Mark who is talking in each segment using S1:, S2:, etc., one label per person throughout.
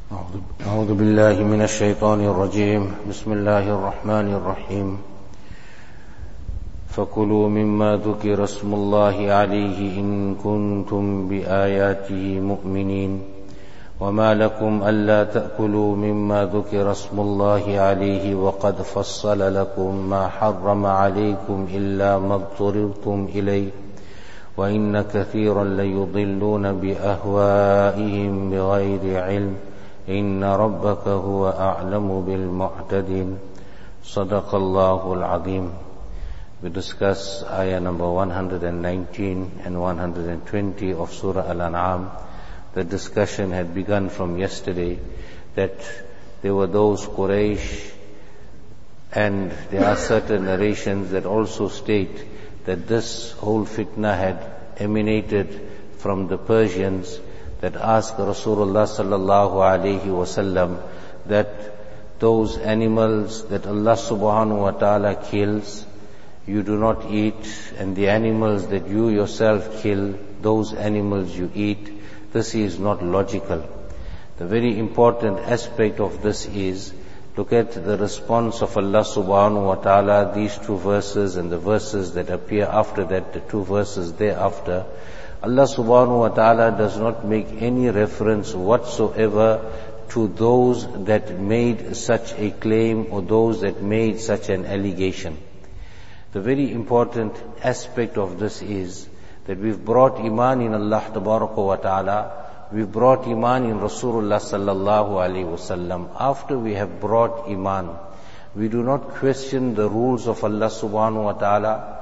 S1: أعوذ بالله من الشيطان الرجيم. بسم الله الرحمن الرحيم. فكلوا مما ذكر اسم الله عليه إن كنتم بآياته مؤمنين وما لكم ألا تأكلوا مما ذكر اسم الله عليه وقد فصل لكم ما حرم عليكم إلا ما اضطررتم إليه وإن كثيرا ليضلون بأهوائهم بغير علم إن ربك هو أعلم بالمعتدين. صدق الله العظيم. We discuss ayah number 119 and 120 of Surah Al-An'am. The discussion had begun from yesterday that there were those Quraysh, and there are certain narrations that also state that this whole fitna had emanated from the Persians that asked Rasulullah sallallahu alaihi wasallam that those animals that Allah subhanahu wa ta'ala kills, you do not eat, and the animals that you yourself kill, those animals you eat. This is not logical. The very important aspect of this is, look at the response of Allah subhanahu wa ta'ala, these two verses and the verses that appear after that, the two verses thereafter. Allah subhanahu wa ta'ala does not make any reference whatsoever to those that made such a claim or those that made such an allegation. The very important aspect of this is that we've brought iman in Allah tabaraka wa ta'ala, we've brought iman in Rasulullah sallallahu alaihi wasallam. After we have brought iman, we do not question the rules of Allah subhanahu wa ta'ala,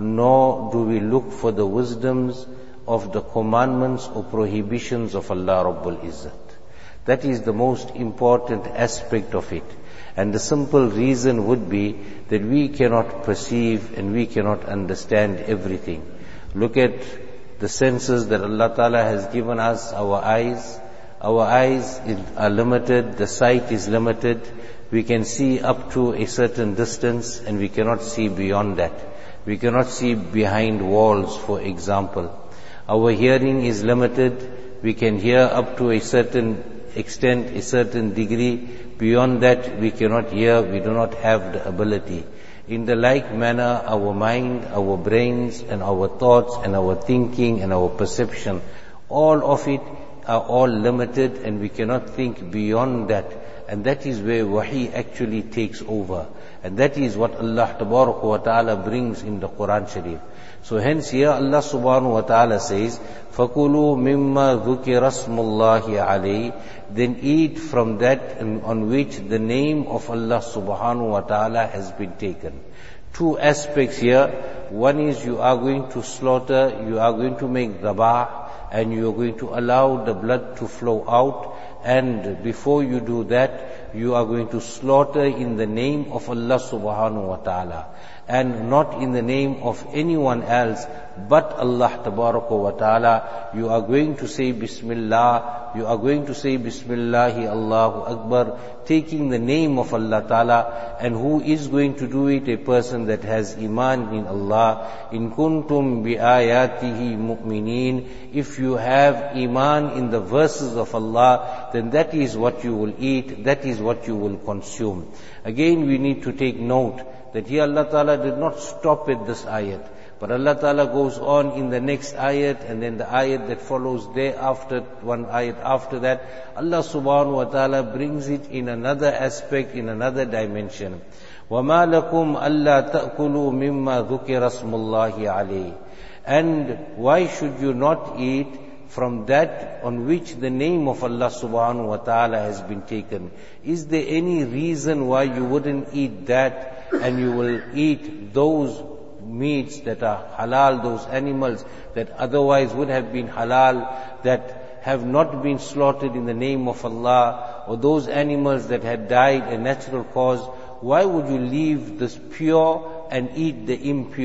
S1: nor do we look for the wisdoms of the commandments or prohibitions of Allah Rabbul Izzat. That is the most important aspect of it. And the simple reason would be that we cannot perceive and we cannot understand everything. Look at the senses that Allah Ta'ala has given us, our eyes. Our eyes are limited, the sight is limited. We can see up to a certain distance and we cannot see beyond that. We cannot see behind walls, for example. Our hearing is limited. We can hear up to a certain extent, a certain degree. Beyond that, we cannot hear. We do not have the ability. In the like manner, our mind, our brains, and our thoughts, and our thinking, and our perception, all of it are all limited, and we cannot think beyond that. And that is where wahi actually takes over. And that is what Allah Tabaraka wa Ta'ala brings in the Quran Sharif. So hence here Allah subhanahu wa ta'ala says, فَكُلُوا مِمَّا ذُكِرَ اسْمُ اللَّهِ عَلَيْهِ. Then eat from that on which the name of Allah subhanahu wa ta'ala has been taken. Two aspects here. One is you are going to slaughter, you are going to make dhabah, and you are going to allow the blood to flow out. And before you do that, you are going to slaughter in the name of Allah subhanahu wa ta'ala, and not in the name of anyone else but Allah tabaraka wa ta'ala. You are going to say Bismillah, you are going to say Bismillahi Allahu Akbar, taking the name of Allah ta'ala. And who is going to do it? A person that has iman in Allah. In kuntum bi ayatihi mu'minin. If you have iman in the verses of Allah, then that is what you will eat, that is what you will consume. Again, we need to take note that here Allah Ta'ala did not stop at this ayat, but Allah Ta'ala goes on in the next ayat, and then the ayat that follows thereafter, one ayat after that, Allah Subhanahu wa Ta'ala brings it in another aspect, in another dimension. وَمَا لَكُمْ أَلَّا تَأْكُلُوا مِمَّا ذُكِرَ اسْمُ اللَّهِ عَلَيْهِ. And why should you not eat from that on which the name of Allah subhanahu wa ta'ala has been taken? Is there any reason why you wouldn't eat that and you will eat those meats that are halal, those animals that otherwise would have been halal, that have not been slaughtered in the name of Allah, or those animals that had died a natural cause? Why would you leave this pure and eat the impure?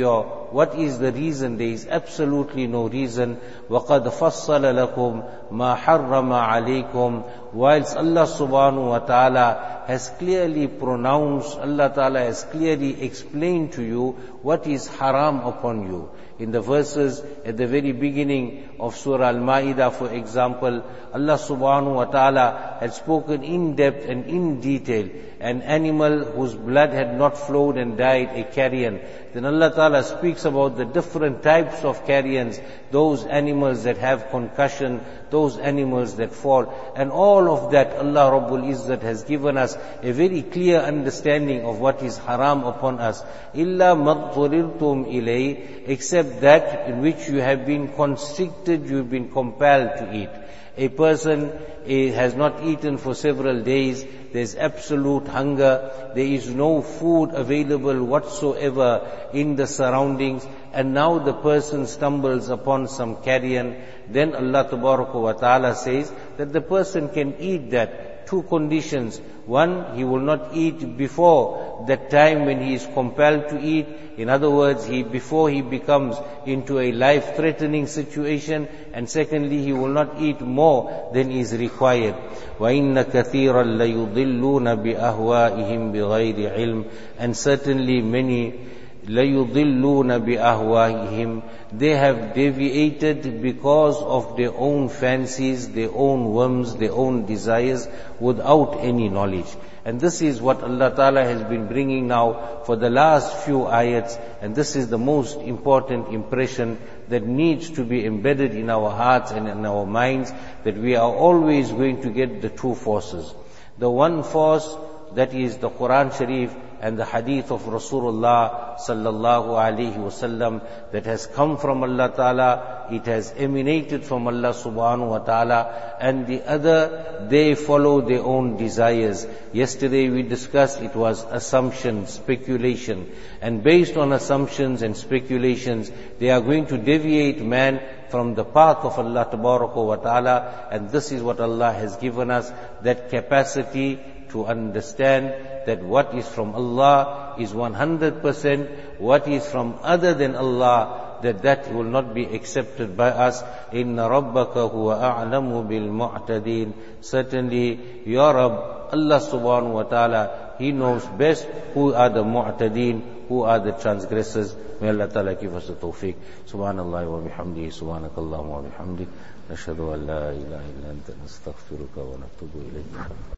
S1: what is the reason? There is absolutely no reason. وَقَدْ فَصَّلَ لَكُمْ مَا حَرَّمَ عَلَيْكُمْ. Whilst Allah subhanahu wa ta'ala has clearly pronounced, Allah ta'ala has clearly explained to you what is haram upon you. In the verses at the very beginning of Surah Al-Ma'idah, for example, Allah subhanahu wa ta'ala had spoken in depth and in detail. An animal whose blood had not flowed and died, a carrion. Then Allah ta'ala speaks about the different types of carrions, those animals that have concussion, those animals that fall. And all of that, Allah Rabbul Izzat has given us a very clear understanding of what is haram upon us. إِلَّا مَضْطُرِرْتُمْ إِلَيْهِ, except that in which you have been constricted, you have been compelled to eat. A person has not eaten for several days, there's absolute hunger, there is no food available whatsoever in the surroundings, and now the person stumbles upon some carrion, then Allah Tabaraka wa Ta'ala says that the person can eat that. Two conditions. One, he will not eat before that time when he is compelled to eat. In other words, before he becomes into a life-threatening situation. And secondly, he will not eat more than is required. وَإِنَّ كَثِيرًا لَيُضِلُّونَ بِأَهْوَائِهِمْ بِغَيْرِ عِلْمٍ. And certainly many لَيُضِلُّونَ بِأَهْوَائِهِمْ, they have deviated because of their own fancies, their own whims, their own desires, without any knowledge. And this is what Allah Ta'ala has been bringing now for the last few ayats, and this is the most important impression that needs to be embedded in our hearts and in our minds, that we are always going to get the two forces. The one force, that is the Quran Sharif and the hadith of Rasulullah sallallahu alaihi wasallam, that has come from Allah Ta'ala, it has emanated from Allah subhanahu wa ta'ala, and the other, they follow their own desires. Yesterday we discussed, it was assumption, speculation, and based on assumptions and speculations, they are going to deviate man from the path of Allah Tabaraka wa Ta'ala, and this is what Allah has given us, that capacity to understand that what is from Allah is 100%, what is from other than Allah, that will not be accepted by us. Inna rabbaka huwa a'lamu bil mu'tadin. Certainly, Ya Rabb, Allah subhanahu wa ta'ala, He knows best who are the mu'tadin, who are the transgressors. May Allah ta'ala give us the tawfiq. Subhanallah wa bihamdihi, subhanakallahumma wa bihamdik. Nashhadu an la ilaha illa anta nastaghfiruka wa natubu ilayk.